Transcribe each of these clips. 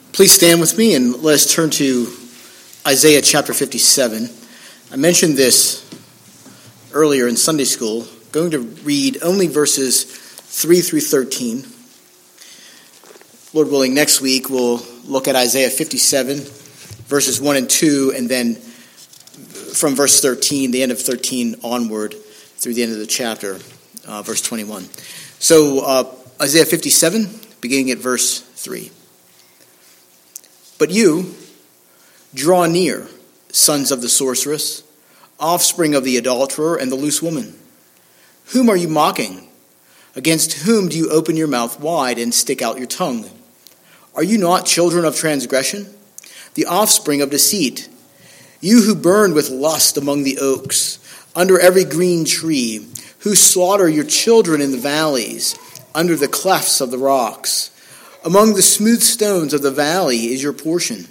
Please stand with me and let us turn to Isaiah chapter 57. I mentioned this earlier in Sunday school. I'm going to read only verses 3 through 13. Lord willing, next week we'll look at Isaiah 57, verses 1 and 2, and then from verse 13, the end of 13 onward through the end of the chapter, verse 21. So Isaiah 57, beginning at verse 3. But you, draw near, sons of the sorceress, offspring of the adulterer and the loose woman. Whom are you mocking? Against whom do you open your mouth wide and stick out your tongue? Are you not children of transgression, the offspring of deceit? You who burn with lust among the oaks, under every green tree, who slaughter your children in the valleys, under the clefts of the rocks. Among the smooth stones of the valley is your portion.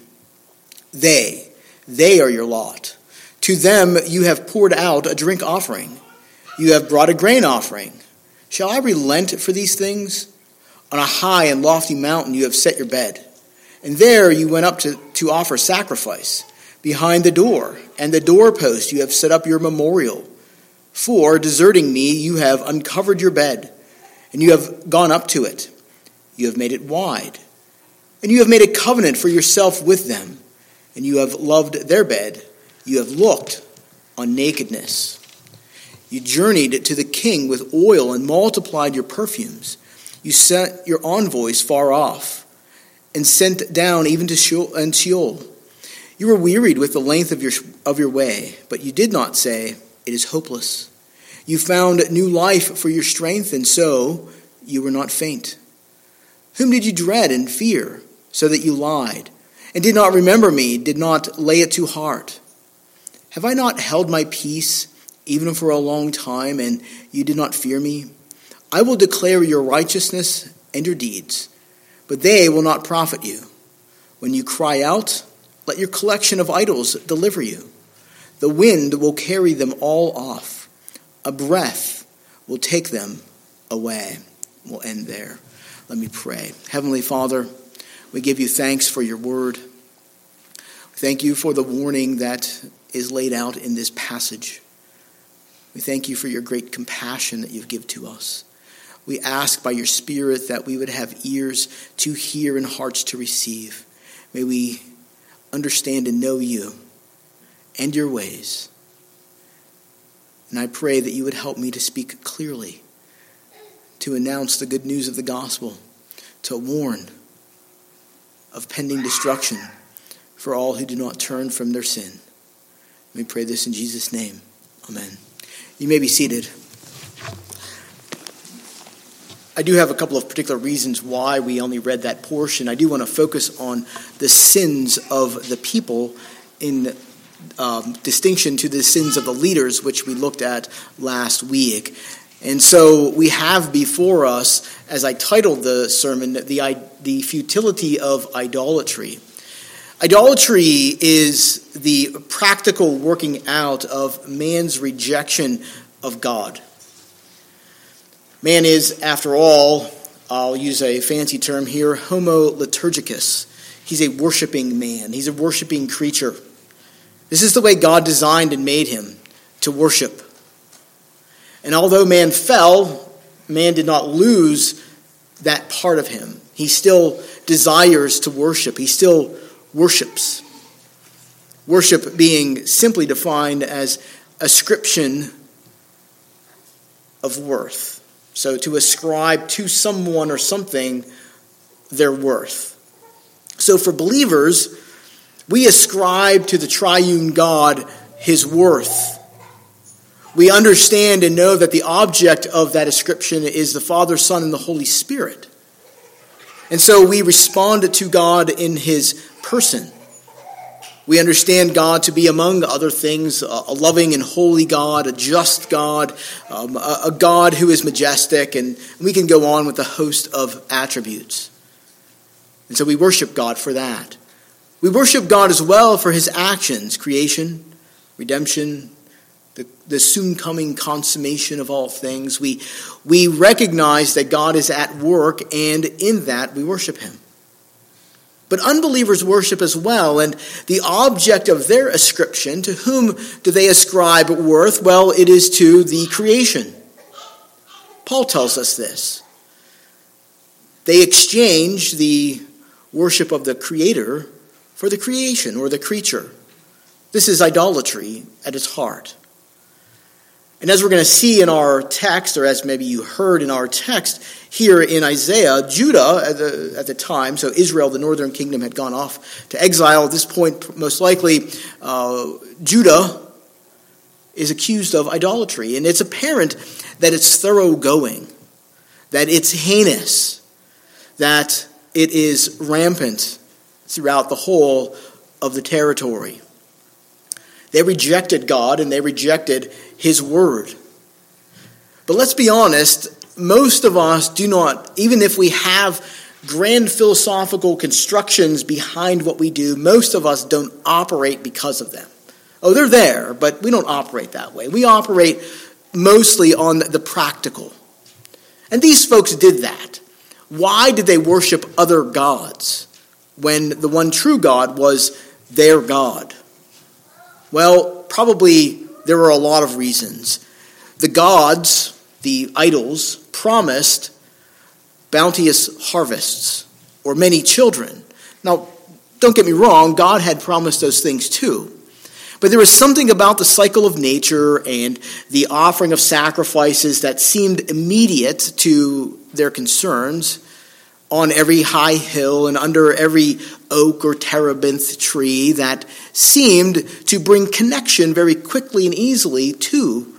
They are your lot. To them you have poured out a drink offering. You have brought a grain offering. Shall I relent for these things? On a high and lofty mountain you have set your bed. And there you went up to offer sacrifice. Behind the door and the doorpost you have set up your memorial. For, deserting me, you have uncovered your bed, and you have gone up to it. You have made it wide, and you have made a covenant for yourself with them, and you have loved their bed. You have looked on nakedness. You journeyed to the king with oil and multiplied your perfumes. You sent your envoys far off and sent down even to Sheol. You were wearied with the length of your way, but you did not say, "It is hopeless." You found new life for your strength, and so you were not faint. Whom did you dread and fear, so that you lied, and did not remember me, did not lay it to heart? Have I not held my peace, even for a long time, and you did not fear me? I will declare your righteousness and your deeds, but they will not profit you. When you cry out, let your collection of idols deliver you. The wind will carry them all off. A breath will take them away. We'll end there. Let me pray. Heavenly Father, we give you thanks for your word. Thank you for the warning that is laid out in this passage. We thank you for your great compassion that you've given to us. We ask by your Spirit that we would have ears to hear and hearts to receive. May we understand and know you and your ways. And I pray that you would help me to speak clearly, to announce the good news of the gospel, to warn of pending destruction for all who do not turn from their sin. We pray this in Jesus' name. Amen. You may be seated. I do have a couple of particular reasons why we only read that portion. I do want to focus on the sins of the people in distinction to the sins of the leaders, which we looked at last week. And so we have before us, as I titled the sermon, the futility of idolatry. Idolatry is the practical working out of man's rejection of God. Man is, after all, I'll use a fancy term here, homo liturgicus. He's a worshiping man. He's a worshiping creature. This is the way God designed and made him, to worship. And although man fell, man did not lose that part of him. He still desires to worship. He still worships. Worship being simply defined as ascription of worth. So to ascribe to someone or something their worth. So for believers, we ascribe to the triune God his worth. We understand and know that the object of that ascription is the Father, Son, and the Holy Spirit. And so we respond to God in his person. We understand God to be, among other things, a loving and holy God, a just God, a God who is majestic, and we can go on with a host of attributes. And so we worship God for that. We worship God as well for his actions, creation, redemption, the soon coming consummation of all things. We recognize that God is at work, and in that we worship him. But unbelievers worship as well, and the object of their ascription, to whom do they ascribe worth? Well, it is to the creation. Paul tells us this. They exchange the worship of the Creator for the creation or the creature. This is idolatry at its heart. And as we're going to see in our text, or as maybe you heard in our text here in Isaiah, Judah at the time, so Israel, the northern kingdom, had gone off to exile. At this point, most likely, Judah is accused of idolatry. And it's apparent that it's thoroughgoing, that it's heinous, that it is rampant throughout the whole of the territory. They rejected God and they rejected His word. But let's be honest, most of us do not, even if we have grand philosophical constructions behind what we do, most of us don't operate because of them. Oh, they're there, but we don't operate that way. We operate mostly on the practical. And these folks did that. Why did they worship other gods when the one true God was their God? Well, probably there were a lot of reasons. The gods, the idols, promised bounteous harvests or many children. Now, don't get me wrong, God had promised those things too. But there was something about the cycle of nature and the offering of sacrifices that seemed immediate to their concerns on every high hill and under every oak or terebinth tree that seemed to bring connection very quickly and easily to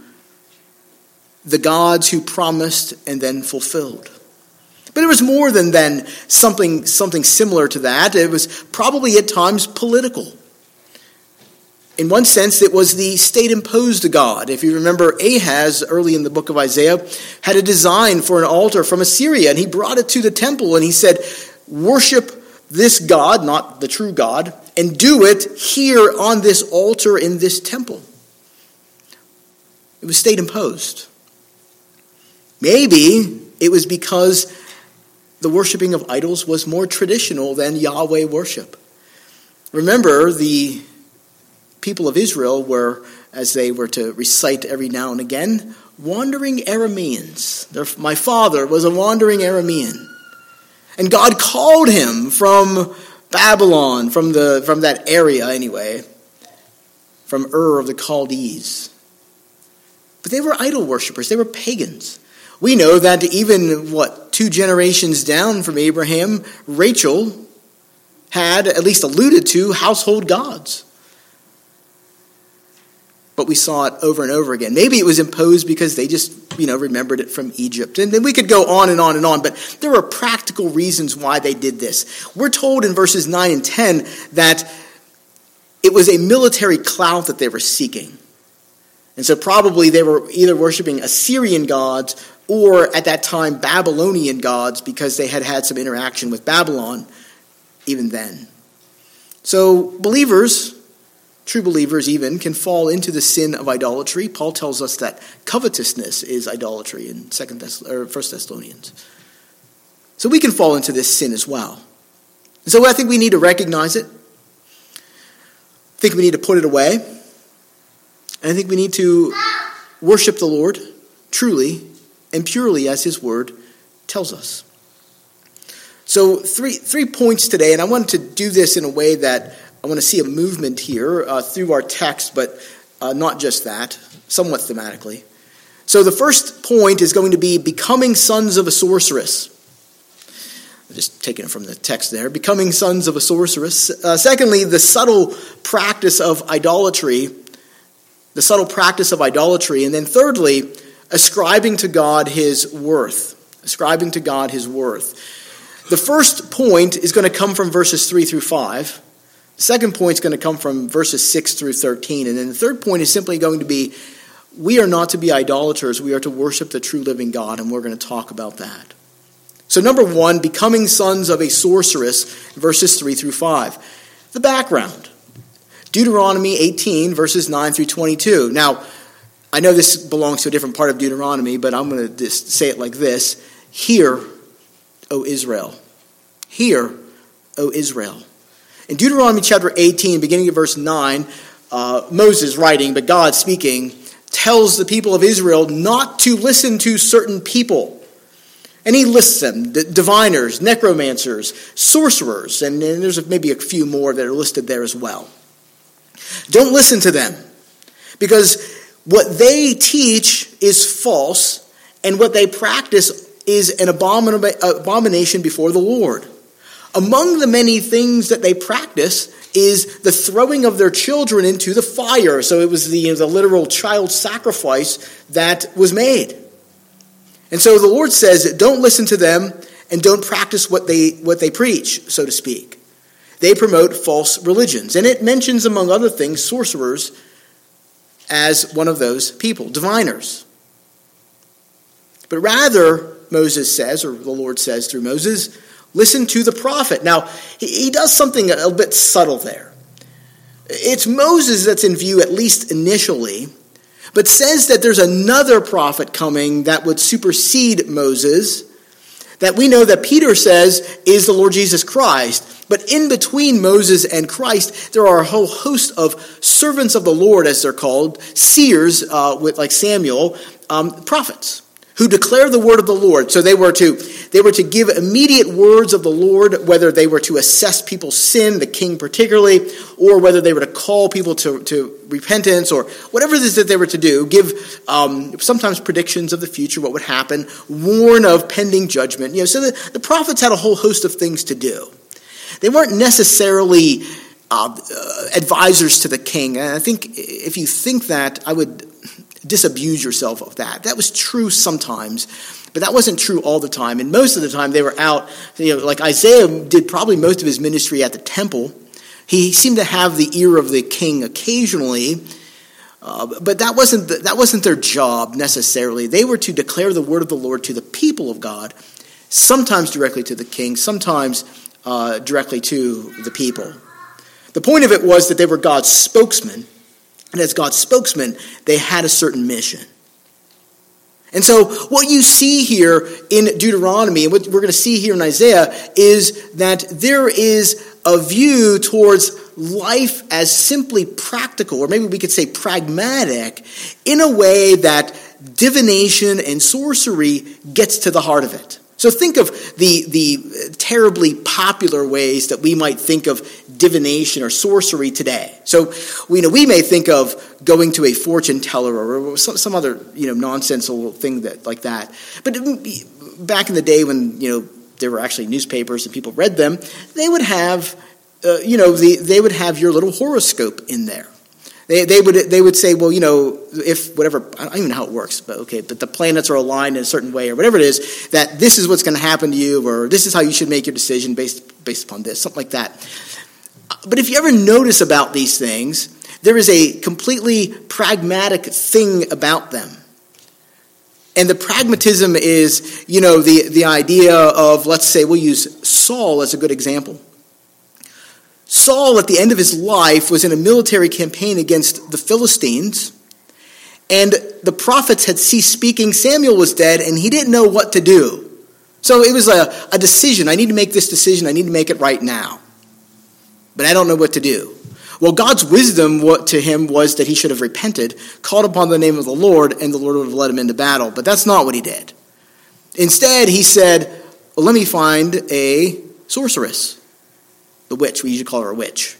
the gods who promised and then fulfilled. But it was more than something similar to that. It was probably at times political. In one sense, it was the state-imposed God. If you remember, Ahaz, early in the book of Isaiah, had a design for an altar from Assyria, and he brought it to the temple, and he said, worship this God, not the true God, and do it here on this altar in this temple. It was state-imposed. Maybe it was because the worshiping of idols was more traditional than Yahweh worship. Remember, the people of Israel were, as they were to recite every now and again, wandering Arameans. My father was a wandering Aramean. And God called him from Babylon, from that area anyway, from Ur of the Chaldees. But they were idol worshippers. They were pagans. We know that even, 2 generations down from Abraham, Rachel had at least alluded to household gods. But we saw it over and over again. Maybe it was imposed because they just, remembered it from Egypt. And then we could go on and on and on. But there were practical reasons why they did this. We're told in verses 9 and 10 that it was a military clout that they were seeking. And so probably they were either worshiping Assyrian gods or at that time Babylonian gods because they had had some interaction with Babylon even then. So believers, true believers even, can fall into the sin of idolatry. Paul tells us that covetousness is idolatry in 1 Thessalonians. So we can fall into this sin as well. And so I think we need to recognize it. I think we need to put it away. And I think we need to worship the Lord truly and purely as His Word tells us. So three points today, and I wanted to do this in a way that I want to see a movement here through our text, but not just that, somewhat thematically. So the first point is going to be becoming sons of a sorceress. I'm just taking it from the text there. Becoming sons of a sorceress. Secondly, the subtle practice of idolatry. The subtle practice of idolatry. And then thirdly, ascribing to God His worth. Ascribing to God His worth. The first point is going to come from verses 3 through 5. The second point is going to come from verses 6 through 13. And then the third point is simply going to be, we are not to be idolaters. We are to worship the true living God, and we're going to talk about that. So number one, becoming sons of a sorceress, verses 3 through 5. The background. Deuteronomy 18, verses 9 through 22. Now, I know this belongs to a different part of Deuteronomy, but I'm going to just say it like this. Hear, O Israel. Hear, O Israel. In Deuteronomy chapter 18, beginning at verse 9, Moses writing, but God speaking, tells the people of Israel not to listen to certain people. And he lists them, diviners, necromancers, sorcerers, and there's maybe a few more that are listed there as well. Don't listen to them, because what they teach is false, and what they practice is an abomination before the Lord. Among the many things that they practice is the throwing of their children into the fire. So it was the literal child sacrifice that was made. And so the Lord says, don't listen to them and don't practice what they preach, so to speak. They promote false religions. And it mentions, among other things, sorcerers as one of those people, diviners. But rather, Moses says, or the Lord says through Moses, listen to the prophet. Now, he does something a bit subtle there. It's Moses that's in view, at least initially, but says that there's another prophet coming that would supersede Moses, that we know that Peter says is the Lord Jesus Christ. But in between Moses and Christ, there are a whole host of servants of the Lord, as they're called, seers, like Samuel, prophets, who declare the word of the Lord. So they were to give immediate words of the Lord, whether they were to assess people's sin, the king particularly, or whether they were to call people to repentance, or whatever it is that they were to do, give sometimes predictions of the future, what would happen, warn of pending judgment. So the prophets had a whole host of things to do. They weren't necessarily advisors to the king. And I think if you think that, I would disabuse yourself of that. That was true sometimes, but that wasn't true all the time. And most of the time they were out, like Isaiah did probably most of his ministry at the temple. He seemed to have the ear of the king occasionally, but that wasn't their job necessarily. They were to declare the word of the Lord to the people of God, sometimes directly to the king, sometimes directly to the people. The point of it was that they were God's spokesman. And as God's spokesman, they had a certain mission. And so what you see here in Deuteronomy, and what we're going to see here in Isaiah, is that there is a view towards life as simply practical, or maybe we could say pragmatic, in a way that divination and sorcery gets to the heart of it. So think of the terribly popular ways that we might think of divination or sorcery today. So we may think of going to a fortune teller or some other nonsensical thing like that. But back in the day when there were actually newspapers and people read them, they would have they would have your little horoscope in there. They would say, well, if whatever, I don't even know how it works, but the planets are aligned in a certain way or whatever it is, that this is what's going to happen to you, or this is how you should make your decision based upon this, something like that. But if you ever notice about these things, there is a completely pragmatic thing about them. And the pragmatism is, the idea of, let's say, we'll use Saul as a good example. Saul, at the end of his life, was in a military campaign against the Philistines, and the prophets had ceased speaking. Samuel was dead, and he didn't know what to do. So it was a decision. I need to make this decision. I need to make it right now. But I don't know what to do. Well, God's wisdom to him was that he should have repented, called upon the name of the Lord, and the Lord would have led him into battle. But that's not what he did. Instead, he said, well, let me find a sorceress. The witch, we usually call her a witch.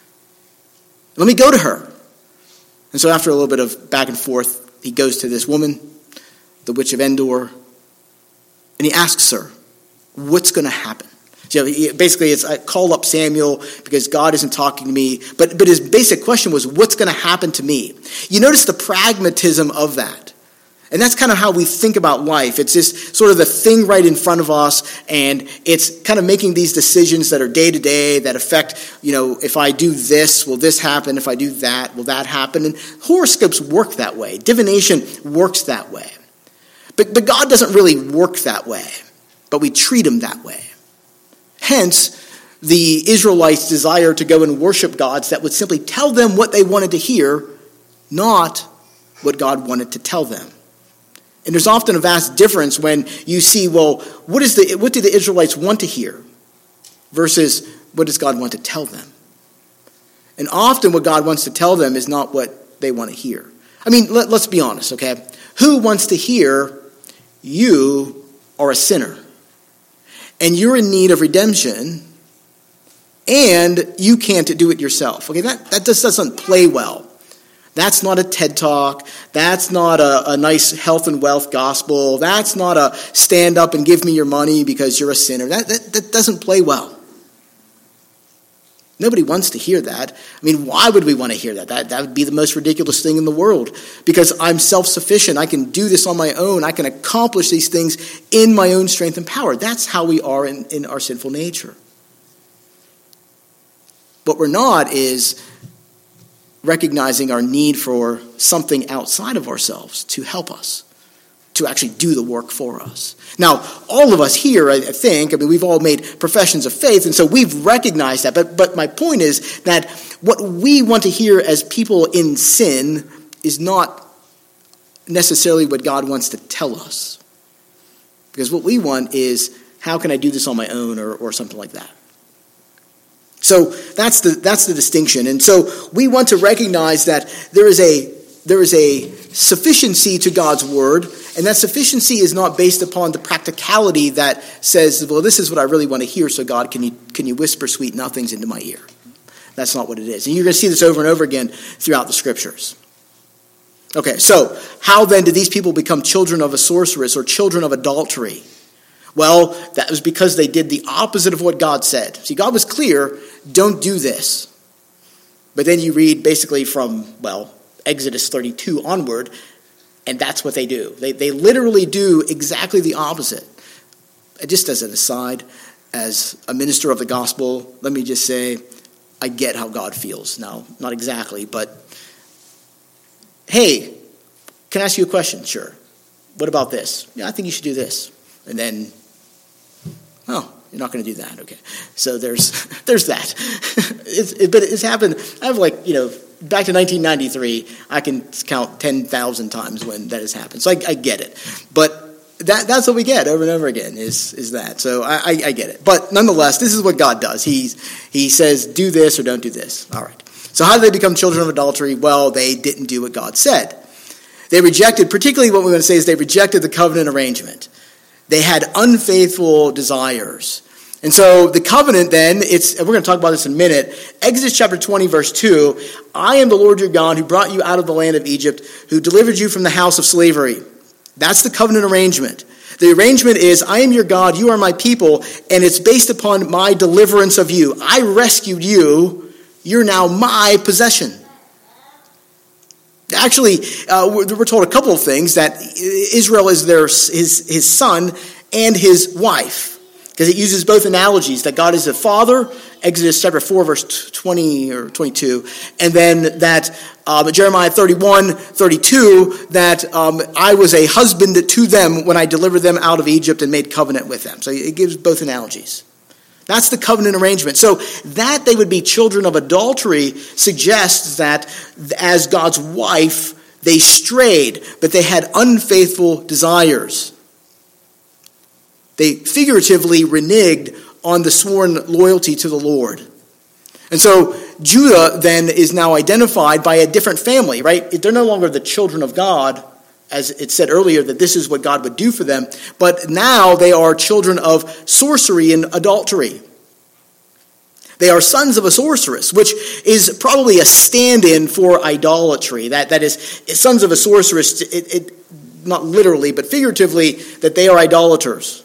Let me go to her. And so after a little bit of back and forth, he goes to this woman, the witch of Endor, and he asks her, what's going to happen? So basically, it's I call up Samuel because God isn't talking to me. But his basic question was, what's going to happen to me? You notice the pragmatism of that. And that's kind of how we think about life. It's just sort of the thing right in front of us, and it's kind of making these decisions that are day to day that affect, if I do this, will this happen? If I do that, will that happen? And horoscopes work that way. Divination works that way. But God doesn't really work that way, but we treat him that way. Hence, the Israelites' desire to go and worship gods that would simply tell them what they wanted to hear, not what God wanted to tell them. And there's often a vast difference when you see, well, what do the Israelites want to hear versus what does God want to tell them? And often what God wants to tell them is not what they want to hear. I mean, let's be honest, okay? Who wants to hear you are a sinner and you're in need of redemption and you can't do it yourself? Okay, that just doesn't play well. That's not a TED Talk. That's not a nice health and wealth gospel. That's not a stand up and give me your money because you're a sinner. That doesn't play well. Nobody wants to hear that. I mean, why would we want to hear that? That would be the most ridiculous thing in the world, because I'm self-sufficient. I can do this on my own. I can accomplish these things in my own strength and power. That's how we are in our sinful nature. What we're not is recognizing our need for something outside of ourselves to help us, to actually do the work for us. Now, all of us here, I think, we've all made professions of faith, and so we've recognized that. But my point is that what we want to hear as people in sin is not necessarily what God wants to tell us. Because what we want is, how can I do this on my own, or something like that. So that's the distinction. And so we want to recognize that there is a sufficiency to God's word, and that sufficiency is not based upon the practicality that says, well, this is what I really want to hear, so God, can you whisper sweet nothings into my ear? That's not what it is. And you're going to see this over and over again throughout the scriptures. Okay, so how then did these people become children of a sorceress or children of adultery? Well, that was because they did the opposite of what God said. See, God was clear, don't do this. But then you read basically from, Exodus 32 onward, and that's what they do. They literally do exactly the opposite. Just as an aside, as a minister of the gospel, let me just say, I get how God feels. Now, not exactly, but hey, can I ask you a question? Sure. What about this? Yeah, I think you should do this. And then, you're not going to do that. Okay. So there's that. But it's happened. I have back to 1993, I can count 10,000 times when that has happened. So I get it. But that's what we get over and over again is that. So I get it. But nonetheless, this is what God does. He says, do this or don't do this. All right. So how did they become children of adultery? Well, they didn't do what God said. They rejected, particularly what we want to say is they rejected the covenant arrangement. They had unfaithful desires. And so the covenant then, we're going to talk about this in a minute. Exodus chapter 20, verse 2, I am the Lord your God who brought you out of the land of Egypt, who delivered you from the house of slavery. That's the covenant arrangement. The arrangement is, I am your God, you are my people, and it's based upon my deliverance of you. I rescued you, you're now my possession. Actually, we're told a couple of things, that Israel is his son and his wife. Because it uses both analogies, that God is a father, Exodus chapter 4, verse 20 or 22, and then that Jeremiah 31, 32, that I was a husband to them when I delivered them out of Egypt and made covenant with them. So it gives both analogies. That's the covenant arrangement. So that they would be children of adultery suggests that as God's wife, they strayed, but they had unfaithful desires. They figuratively reneged on the sworn loyalty to the Lord. And so Judah then is now identified by a different family, right? They're no longer the children of God, as it said earlier that this is what God would do for them, but now they are children of sorcery and adultery. They are sons of a sorceress, which is probably a stand-in for idolatry. That is, sons of a sorceress, not literally, but figuratively, that they are idolaters.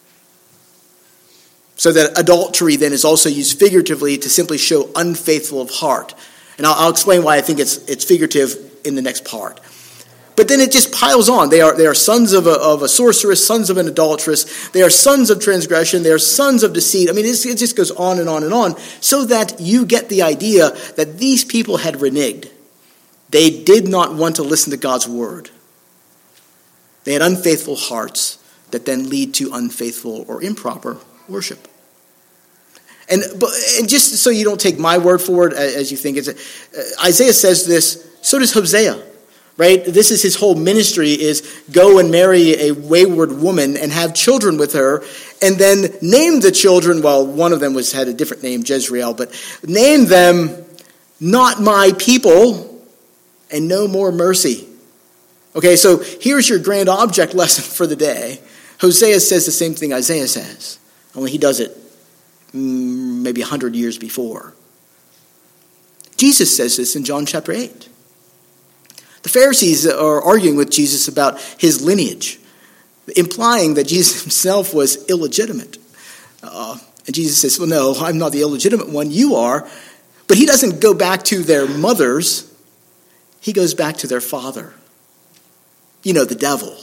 So that adultery then is also used figuratively to simply show unfaithful of heart. And I'll explain why I think it's figurative in the next part. But then it just piles on. They are sons of a sorceress, sons of an adulteress. They are sons of transgression. They are sons of deceit. I mean, it just goes on and on and on. So that you get the idea that these people had reneged. They did not want to listen to God's word. They had unfaithful hearts that then lead to unfaithful or improper worship. And just so you don't take my word for it as you think, Isaiah says this, so does Hosea. right? This is his whole ministry, is go and marry a wayward woman and have children with her, and then name the children, well, one of them had a different name, Jezreel, but name them not my people and no more mercy. Okay, so here's your grand object lesson for the day. Hosea says the same thing Isaiah says, only he does it maybe 100 years before. Jesus says this in John chapter 8. The Pharisees are arguing with Jesus about his lineage, implying that Jesus himself was illegitimate. And Jesus says, well, no, I'm not the illegitimate one, you are. But he doesn't go back to their mothers. He goes back to their father. You know, the devil.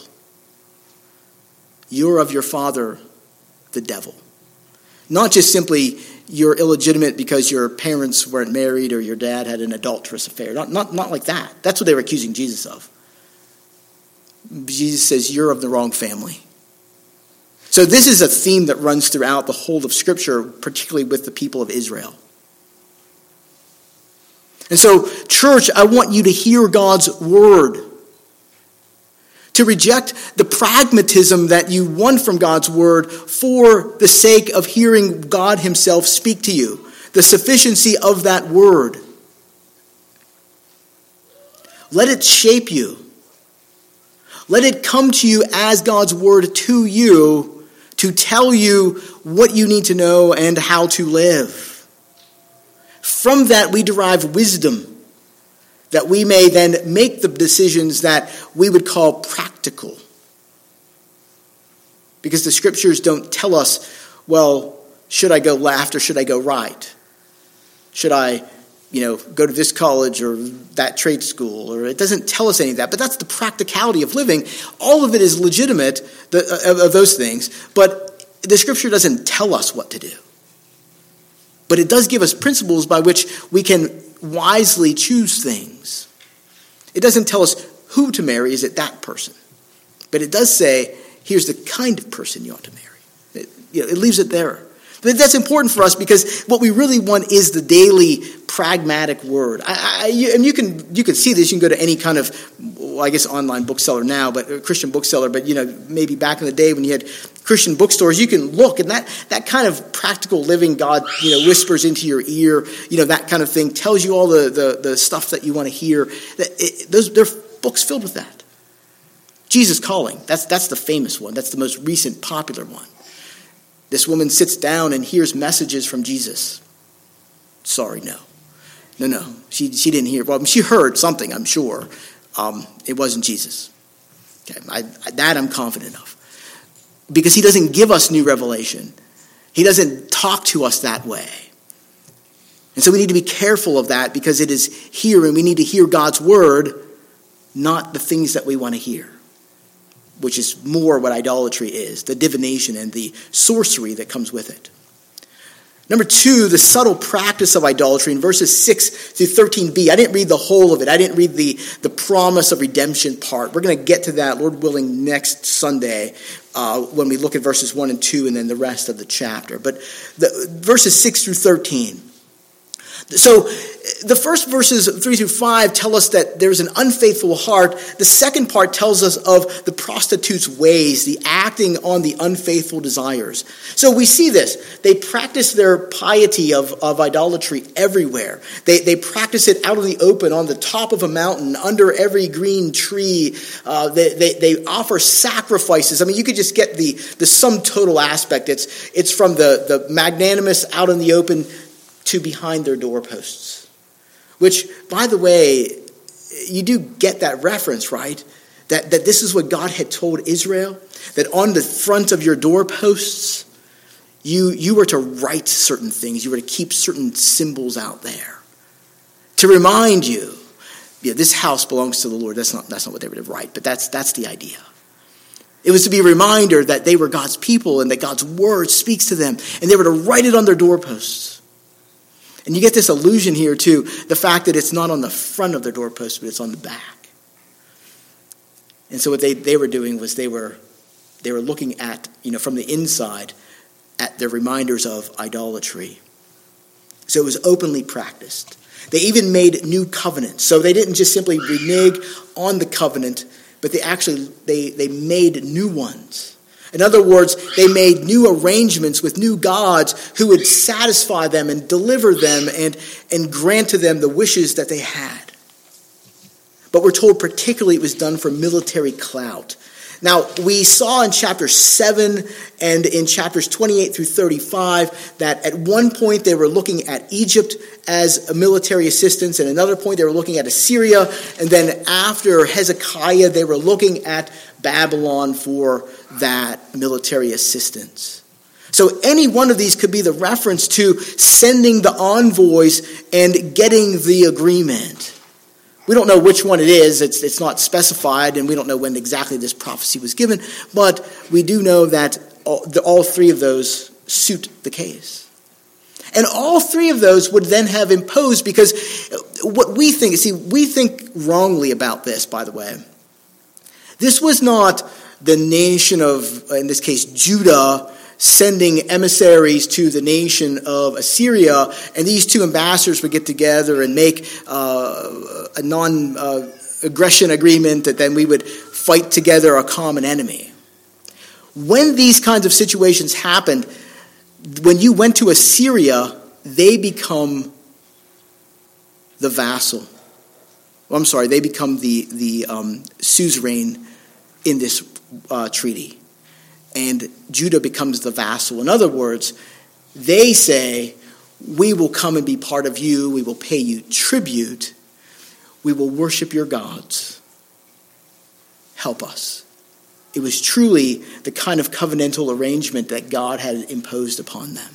You're of your father, the devil. Not just simply you're illegitimate because your parents weren't married or your dad had an adulterous affair. Not like that. That's what they were accusing Jesus of. Jesus says, you're of the wrong family. So this is a theme that runs throughout the whole of Scripture, particularly with the people of Israel. And so, church, I want you to hear God's word. To reject the pragmatism that you won from God's word for the sake of hearing God himself speak to you. The sufficiency of that word. Let it shape you. Let it come to you as God's word to you to tell you what you need to know and how to live. From that we derive wisdom, that we may then make the decisions that we would call practical. Because the scriptures don't tell us, well, should I go left or should I go right? Should I, go to this college or that trade school? Or it doesn't tell us any of that. But that's the practicality of living. All of it is legitimate, of those things. But the scripture doesn't tell us what to do. But it does give us principles by which we can wisely choose things. It doesn't tell us who to marry. Is it that person? But it does say, here's the kind of person you ought to marry. It leaves it there. But that's important for us because what we really want is the daily pragmatic word. And you can see this. You can go to any kind of, online bookseller now, but a Christian bookseller. But maybe back in the day when you had Christian bookstores, you can look, and that kind of practical living God, whispers into your ear. That kind of thing tells you all the stuff that you want to hear. There are books filled with that. Jesus Calling. That's the famous one. That's the most recent popular one. This woman sits down and hears messages from Jesus. Sorry, no. She didn't hear. Well, she heard something, I'm sure. It wasn't Jesus. Okay, that I'm confident of. Because he doesn't give us new revelation. He doesn't talk to us that way. And so we need to be careful of that because it is here and we need to hear God's word, not the things that we want to hear. Which is more what idolatry is, the divination and the sorcery that comes with it. Number 2, the subtle practice of idolatry in verses 6 through 13b. I didn't read the whole of it. I didn't read the promise of redemption part. We're going to get to that, Lord willing, next Sunday when we look at verses 1 and 2 and then the rest of the chapter. But verses 6 through 13. So the first verses 3 through 5 tell us that there's an unfaithful heart. The second part tells us of the prostitute's ways, the acting on the unfaithful desires. So we see this. They practice their piety of idolatry everywhere. They practice it out in the open, on the top of a mountain, under every green tree. They offer sacrifices. I mean, you could just get the sum total aspect. It's from the magnanimous out in the open to behind their doorposts. Which, by the way, you do get that reference, right? That this is what God had told Israel, that on the front of your doorposts, you were to write certain things. You were to keep certain symbols out there. To remind you, this house belongs to the Lord. That's not what they were to write, but that's the idea. It was to be a reminder that they were God's people and that God's word speaks to them, and they were to write it on their doorposts. And you get this allusion here to the fact that it's not on the front of their doorpost, but it's on the back. And so what they were doing was they were looking at, from the inside, at their reminders of idolatry. So it was openly practiced. They even made new covenants. So they didn't just simply renege on the covenant, but they made new ones. In other words, they made new arrangements with new gods who would satisfy them and deliver them and grant to them the wishes that they had. But we're told particularly it was done for military clout. Now, we saw in chapter 7 and in chapters 28 through 35 that at one point they were looking at Egypt as a military assistance, and another point they were looking at Assyria, and then after Hezekiah they were looking at Babylon for that military assistance. So any one of these could be the reference to sending the envoys and getting the agreement. We don't know which one it is. It's not specified, and we don't know when exactly this prophecy was given, but we do know that all three of those suit the case. And all three of those would then have imposed, because what we think wrongly about this, by the way. This was not the nation of, in this case, Judah, sending emissaries to the nation of Assyria, and these two ambassadors would get together and make a non-aggression agreement that then we would fight together a common enemy. When these kinds of situations happened, when you went to Assyria, they become the vassal. Well, I'm sorry, they become the suzerain in this treaty. And Judah becomes the vassal. In other words, they say, we will come and be part of you. We will pay you tribute. We will worship your gods. Help us. It was truly the kind of covenantal arrangement that God had imposed upon them.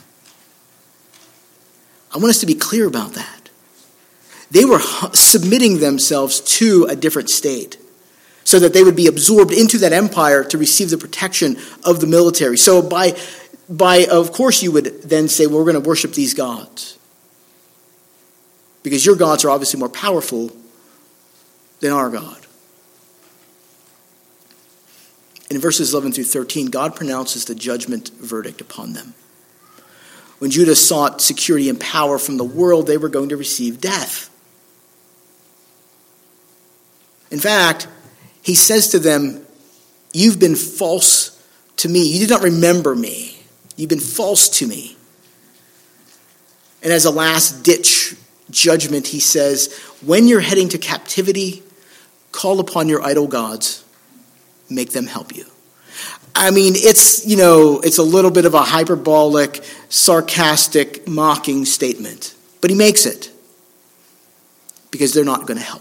I want us to be clear about that. They were submitting themselves to a different state, so that they would be absorbed into that empire to receive the protection of the military. So by of course you would then say, well, we're going to worship these gods, because your gods are obviously more powerful than our God. In verses 11 through 13, God pronounces the judgment verdict upon them. When Judah sought security and power from the world, they were going to receive death. In fact, he says to them, you've been false to me. You did not remember me. You've been false to me. And as a last-ditch judgment, he says, when you're heading to captivity, call upon your idol gods. Make them help you. I mean, it's a little bit of a hyperbolic, sarcastic, mocking statement. But he makes it, because they're not going to help.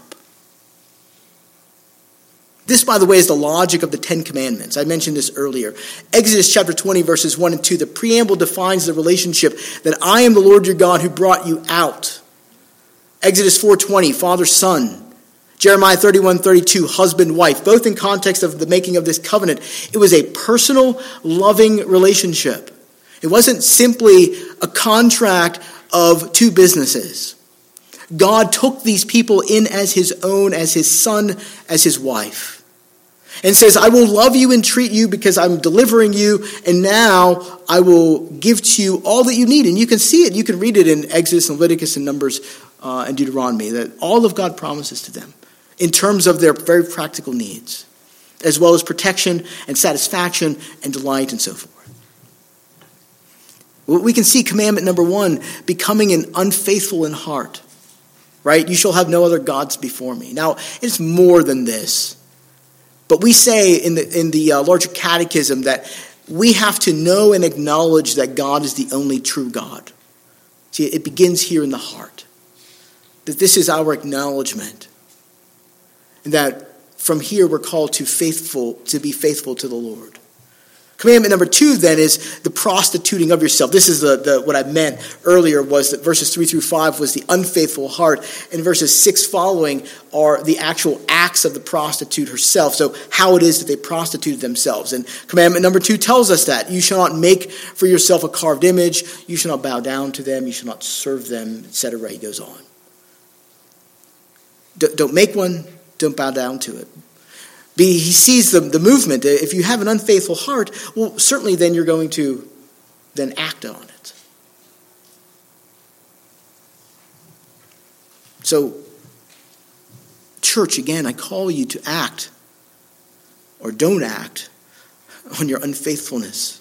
This, by the way, is the logic of the Ten Commandments. I mentioned this earlier. Exodus chapter 20, verses 1 and 2, the preamble defines the relationship that I am the Lord your God who brought you out. Exodus 4:20, father, son. Jeremiah 31:32, husband, wife. Both in context of the making of this covenant. It was a personal, loving relationship. It wasn't simply a contract of two businesses. God took these people in as his own, as his son, as his wife. And says, I will love you and treat you because I'm delivering you, and now I will give to you all that you need. And you can see it. You can read it in Exodus and Leviticus and Numbers and Deuteronomy, that all of God promises to them in terms of their very practical needs, as well as protection and satisfaction and delight and so forth. We can see commandment number 1, becoming an unfaithful in heart. Right? You shall have no other gods before me. Now, it's more than this. But we say in the larger catechism that we have to know and acknowledge that God is the only true God. See, it begins here in the heart. That this is our acknowledgement. And that from here we're called to be faithful to the Lord. Commandment number 2 then is the prostituting of yourself. This is what I meant earlier, was that verses 3 through 5 was the unfaithful heart, and verses 6 following are the actual acts of the prostitute herself. So how it is that they prostituted themselves. And commandment number 2 tells us that you shall not make for yourself a carved image, you shall not bow down to them, you shall not serve them, etc. He goes on. Don't make one, don't bow down to it. He sees the movement. If you have an unfaithful heart, well, certainly then you're going to then act on it. So, church, again, I call you to act or don't act on your unfaithfulness.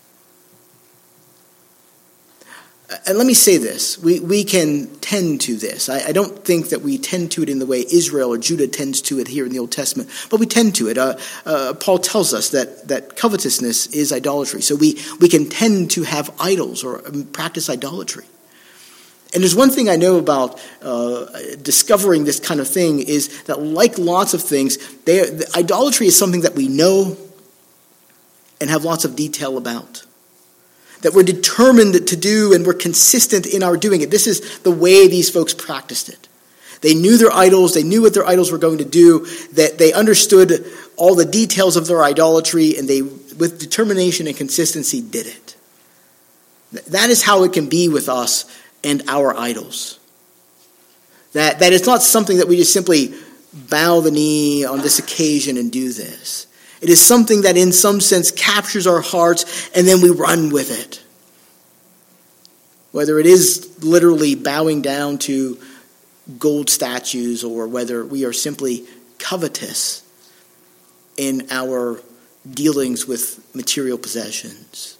And let me say this. We can tend to this. I don't think that we tend to it in the way Israel or Judah tends to it here in the Old Testament, but we tend to it. Paul tells us that covetousness is idolatry. So we can tend to have idols or practice idolatry. And there's one thing I know about discovering this kind of thing is that, like lots of things, idolatry is something that we know and have lots of detail about, that we're determined to do and we're consistent in our doing it. This is the way these folks practiced it. They knew their idols. They knew what their idols were going to do, that they understood all the details of their idolatry, and they, with determination and consistency, did it. That is how it can be with us and our idols. That it's not something that we just simply bow the knee on this occasion and do this. It is something that in some sense captures our hearts and then we run with it. Whether it is literally bowing down to gold statues or whether we are simply covetous in our dealings with material possessions.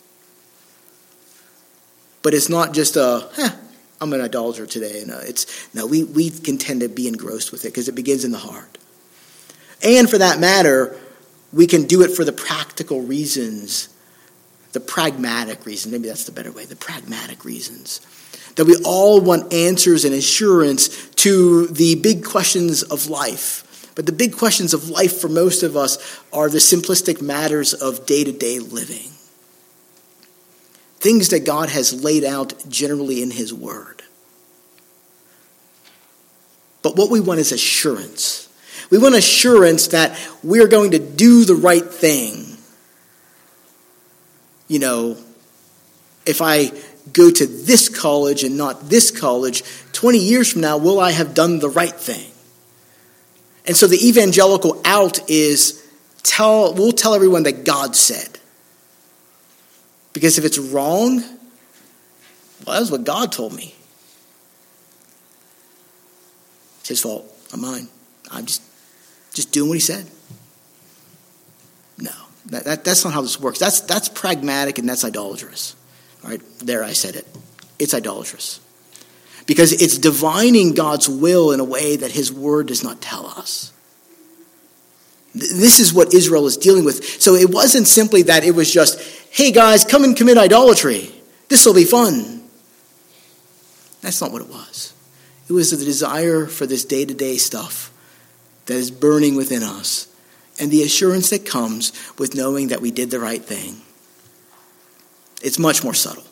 But it's not just I'm an idolater today. We can tend to be engrossed with it because it begins in the heart. And for that matter, we can do it for the practical reasons, the pragmatic reasons. Maybe that's the better way, the pragmatic reasons. That we all want answers and assurance to the big questions of life. But the big questions of life for most of us are the simplistic matters of day-to-day living. Things that God has laid out generally in his word. But what we want is assurance. We want assurance that we're going to do the right thing. You know, if I go to this college and not this college, 20 years from now, will I have done the right thing? And so the evangelical out is we'll tell everyone that God said. Because if it's wrong, well, that's what God told me. It's his fault, not mine. I'm just doing what he said. No, that's not how this works. That's pragmatic and that's idolatrous. All right, there I said it. It's idolatrous. Because it's divining God's will in a way that his word does not tell us. This is what Israel is dealing with. So it wasn't simply that it was just, hey guys, come and commit idolatry. This will be fun. That's not what it was. It was the desire for this day-to-day stuff that is burning within us, and the assurance that comes with knowing that we did the right thing. It's much more subtle.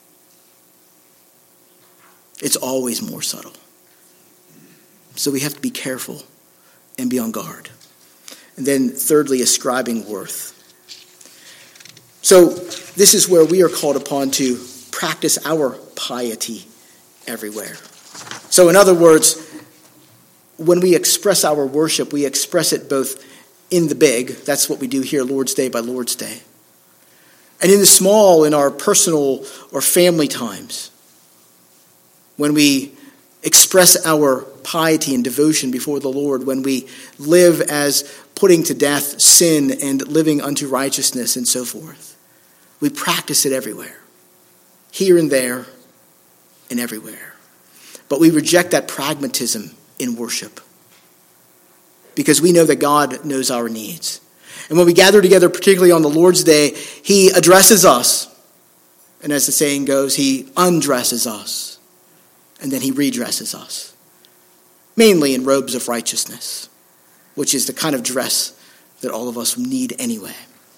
It's always more subtle. So we have to be careful and be on guard. And then thirdly, ascribing worth. So this is where we are called upon to practice our piety everywhere. So in other words, when we express our worship, we express it both in the big, that's what we do here, Lord's Day by Lord's Day, and in the small, in our personal or family times, when we express our piety and devotion before the Lord, when we live as putting to death sin and living unto righteousness and so forth. We practice it everywhere, here and there and everywhere. But we reject that pragmatism in worship because we know that God knows our needs. And when we gather together, particularly on the Lord's Day, he addresses us. And as the saying goes, he undresses us. And then he redresses us. Mainly in robes of righteousness, which is the kind of dress that all of us need anyway.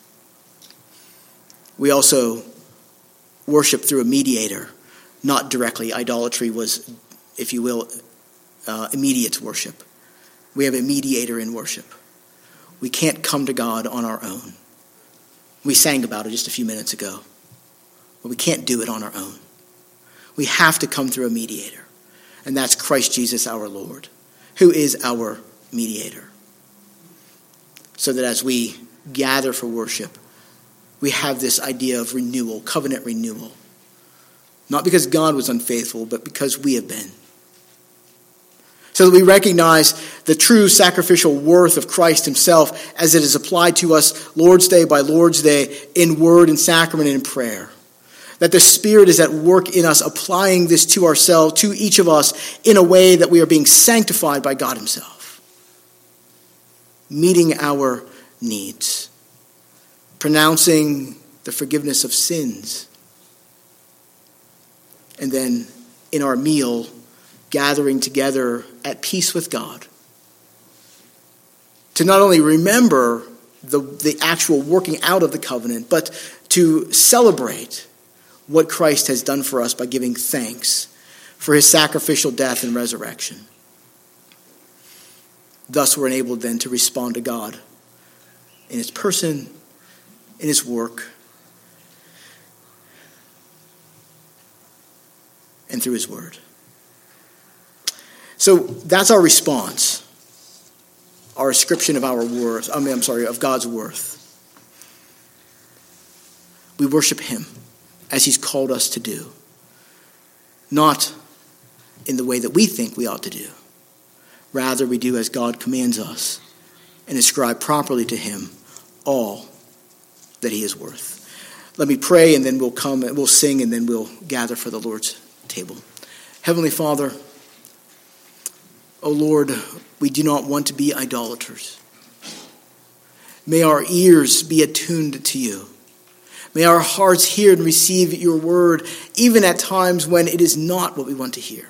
We also worship through a mediator, not directly. Idolatry was, if you will, immediate worship. We have a mediator in worship. We can't come to God on our own. We sang about it just a few minutes ago. But we can't do it on our own. We have to come through a mediator. And that's Christ Jesus our Lord, who is our mediator. So that as we gather for worship, we have this idea of renewal, covenant renewal. Not because God was unfaithful, but because we have been. so that we recognize the true sacrificial worth of Christ himself as it is applied to us Lord's Day by Lord's Day in word and sacrament and in prayer. That the Spirit is at work in us, applying this to ourselves, to each of us, in a way that we are being sanctified by God himself. Meeting our needs. Pronouncing the forgiveness of sins. And then in our meal, gathering together at peace with God. To not only remember the actual working out of the covenant, but to celebrate what Christ has done for us by giving thanks for his sacrificial death and resurrection. Thus we're enabled then to respond to God in his person, in his work, and through his word. So that's our response, our ascription of our worth. Of God's worth. We worship him as he's called us to do, not in the way that we think we ought to do. Rather, we do as God commands us and ascribe properly to him all that he is worth. Let me pray, and then we'll come and we'll sing, and then we'll gather for the Lord's table. Heavenly Father, O Lord, we do not want to be idolaters. May our ears be attuned to you. May our hearts hear and receive your word, even at times when it is not what we want to hear.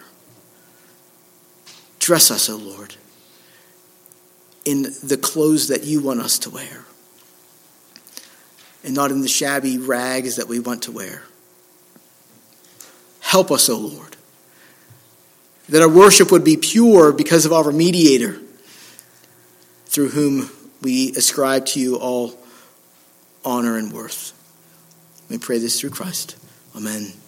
Dress us, O Lord, in the clothes that you want us to wear, and not in the shabby rags that we want to wear. Help us, O Lord, that our worship would be pure because of our mediator, through whom we ascribe to you all honor and worth. We pray this through Christ. Amen.